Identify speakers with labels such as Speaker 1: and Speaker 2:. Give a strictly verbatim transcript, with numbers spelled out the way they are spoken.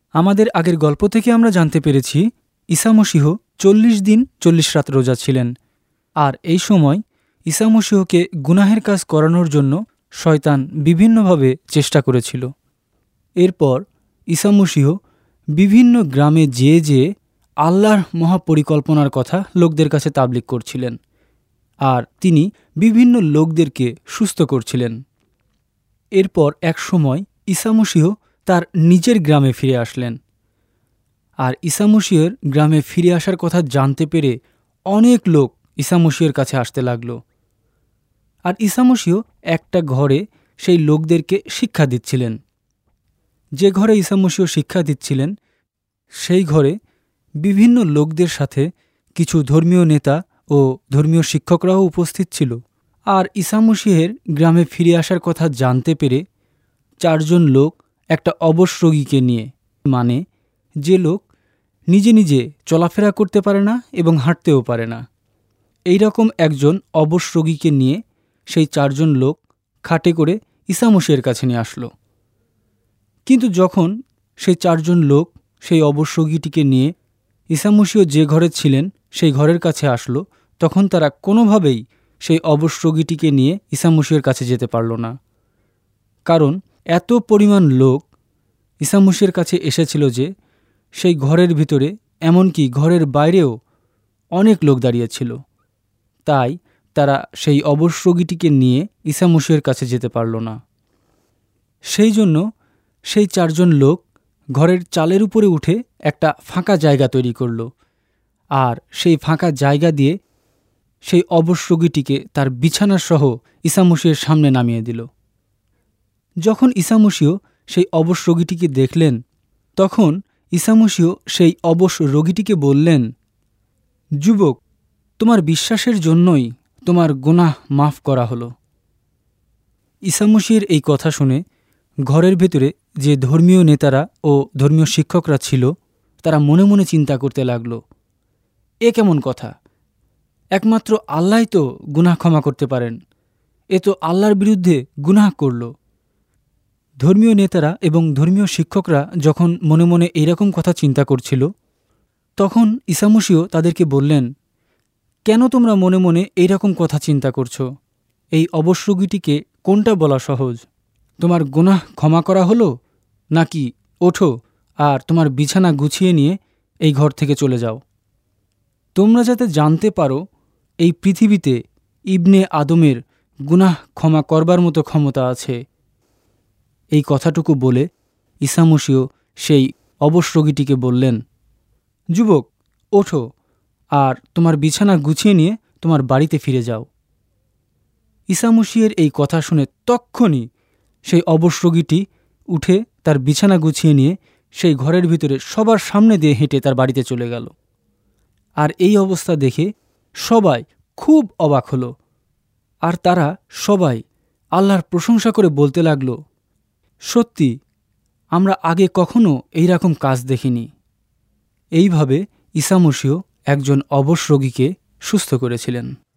Speaker 1: আমাদের আগের গল্প থেকে আমরা জানতে পেরেছি ঈসা মসীহ চল্লিশ দিন চল্লিশ রাত রোজা ছিলেন। আর এই সময় ঈসা মসীহকে গুনাহের কাজ করানোর জন্য শয়তান বিভিন্নভাবে চেষ্টা করেছিল। এরপর ঈসা মসীহ বিভিন্ন গ্রামে যেয়ে যেয়ে আল্লাহর মহাপরিকল্পনার কথা লোকদের কাছে তাবলীগ করছিলেন, আর তিনি বিভিন্ন লোকদেরকে সুস্থ করছিলেন। এরপর এক সময় ঈসা মসীহ তার নিজের গ্রামে ফিরে আসলেন। আর ঈসা মসীহের গ্রামে ফিরে আসার কথা জানতে পেরে অনেক লোক ঈসা মসীহের কাছে আসতে লাগল। আর ঈসা মসীহ একটা ঘরে সেই লোকদেরকে শিক্ষা দিচ্ছিলেন। যে ঘরে ঈসা মসীহ শিক্ষা দিচ্ছিলেন সেই ঘরে বিভিন্ন লোকদের সাথে কিছু ধর্মীয় নেতা ও ধর্মীয় শিক্ষকরাও উপস্থিত ছিল। আর ঈসা মসীহের গ্রামে ফিরে আসার কথা জানতে পেরে চারজন লোক একটা অবশ রোগীকে নিয়ে, মানে যে লোক নিজে নিজে চলাফেরা করতে পারে না এবং হাঁটতেও পারে না, এই রকম একজন অবশ রোগীকে নিয়ে সেই চারজন লোক খাটে করে ঈসা মসীহের কাছে নিয়ে আসলো। কিন্তু যখন সেই চারজন লোক সেই অবশ রোগীটিকে নিয়ে ঈসা মসীহ যে ঘরে ছিলেন সেই ঘরের কাছে আসলো, তখন তারা কোনোভাবেই সেই অবশ রোগীটিকে নিয়ে ঈসা মসীহের কাছে যেতে পারল না। কারণ এত পরিমাণ লোক ঈসা মসীহের কাছে এসেছিল যে সেই ঘরের ভিতরে, এমনকি ঘরের বাইরেও অনেক লোক দাঁড়িয়েছিল। তাই তারা সেই অবশ রোগীটিকে নিয়ে ঈসা মসীহের কাছে যেতে পারল না। সেই জন্য সেই চারজন লোক ঘরের চালের উপরে উঠে একটা ফাঁকা জায়গা তৈরি করল, আর সেই ফাঁকা জায়গা দিয়ে সেই অবশ রোগীটিকে তার বিছানাসহ ঈসা মসীহের সামনে নামিয়ে দিল। যখন ঈসা মসীহ সেই অবশ রোগীটিকে দেখলেন, তখন ঈসা মসীহ সেই অবশ রোগীটিকে বললেন, যুবক, তোমার বিশ্বাসের জন্যই তোমার গুনাহ মাফ করা হলো। ঈসা মসীহের এই কথা শুনে ঘরের ভেতরে যে ধর্মীয় নেতারা ও ধর্মীয় শিক্ষকরা ছিল তারা মনে মনে চিন্তা করতে লাগল, এ কেমন কথা? একমাত্র আল্লাহই তো গুনাহ ক্ষমা করতে পারেন, এ তো আল্লাহর বিরুদ্ধে গুনাহ করল। ধর্মীয় নেতারা এবং ধর্মীয় শিক্ষকরা যখন মনে মনে এইরকম কথা চিন্তা করছিল, তখন ঈসা মসীহ তাদেরকে বললেন, কেন তোমরা মনে মনে এইরকম কথা চিন্তা করছো? এই অবশ রোগীটিকে কোনটা বলা সহজ? তোমার গুনাহ ক্ষমা করা হলো, নাকি ওঠো আর তোমার বিছানা গুছিয়ে নিয়ে এই ঘর থেকে চলে যাও? তোমরা যাতে জানতে পারো এই পৃথিবীতে ইবনে আদমের গুনাহ ক্ষমা করবার মতো ক্ষমতা আছে। এই কথাটুকু বলে ঈসা মসীহ সেই অবশ রোগীটিকে বললেন, যুবক, ওঠো আর তোমার বিছানা গুছিয়ে নিয়ে তোমার বাড়িতে ফিরে যাও। ঈসা মসীহের এই কথা শুনে তক্ষুনি সেই অবশ রোগীটি উঠে তার বিছানা গুছিয়ে নিয়ে সেই ঘরের ভিতরে সবার সামনে দিয়ে হেঁটে তার বাড়িতে চলে গেল। আর এই অবস্থা দেখে সবাই খুব অবাক হলো, আর তারা সবাই আল্লাহর প্রশংসা করে বলতে লাগল, সত্যি আমরা আগে কখনো এইরকম কাজ দেখিনি। এইভাবে ঈসা মসীহ একজন অবশ রোগীকে সুস্থ করেছিলেন।